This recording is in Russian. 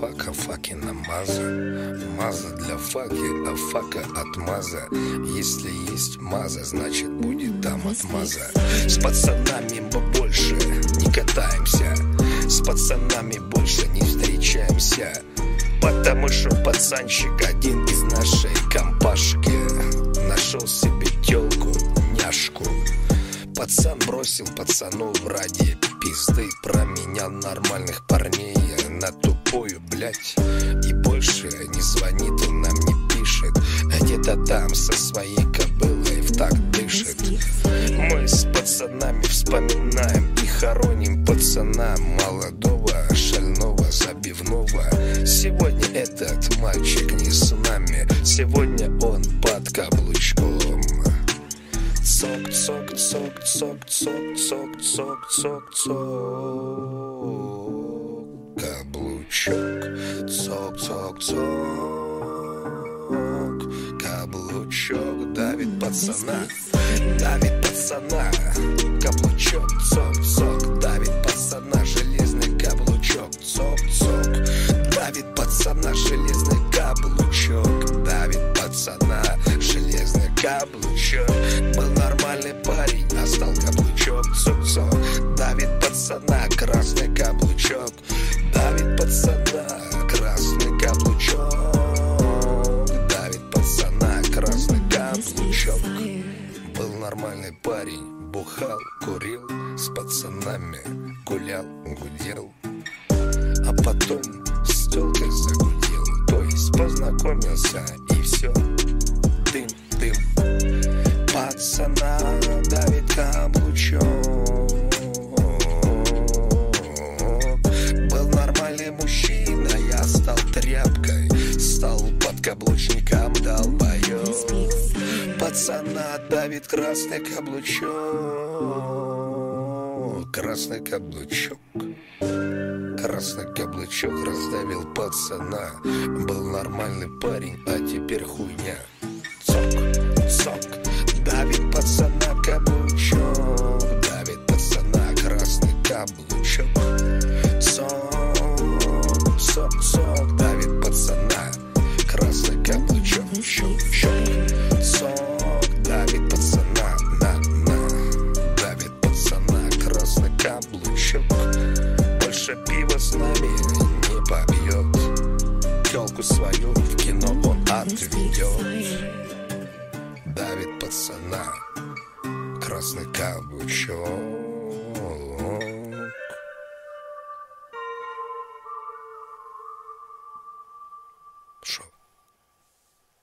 фака, факина маза. Маза для факи, а фака от маза. Если есть маза, значит будет там отмаза. С пацанами мы больше не катаемся, с пацанами больше не встречаемся, потому что пацанчик один из нашей компашки нашел себе тёлку, няшку. Пацан бросил пацану ради пизды, променял нормальных парней на тупую, блять. И больше не звонит, он нам не пишет, где-то там со своей кобылой в такт дышит. Мы с пацанами вспоминаем и хороним пацана молодого, шального, забивного. Сегодня этот мальчик не с нами, сегодня он под каблучком. Цок, цок, цок, цок, цок, цок, цок, цок, цок. Каблучок. Цок, цок, цок. Каблучок давит пацана. Давит пацана. Каблучок. Цок, цок. Давит пацана. Железный каблучок. Цок, цок. Давит пацана. Железный каблучок. Давит пацана. Железный каблучок. Был нормальный парень, а стал каблучок. Цок-цок. Давит пацана. Красный каблучок. Давит пацана. Красный каблучок. Давит пацана. Красный каблучок. Был нормальный парень, бухал, курил, с пацанами гулял, гудел, а потом с тёлкой загудел. То есть познакомился и все. Дым, дым. Пацана давит каблучок. Был нормальный мужчина, я стал тряпкой, стал подкаблучником, долбоёб. Пацана давит красный каблучок. Красный каблучок. Красный каблучок раздавил пацана. Был нормальный парень, а теперь хуйня. Цок, цок. Давит пацана каблучок. Давит пацана красный каблучок. Цок, цок, цок. Давит пацана красный каблучок. Щок, щок. Цок. Давит пацана на. Давит пацана красный каблучок. Больше пива с нами не побьет. Тёлку свою в кино он отведет. Давит пацана красный каблучок.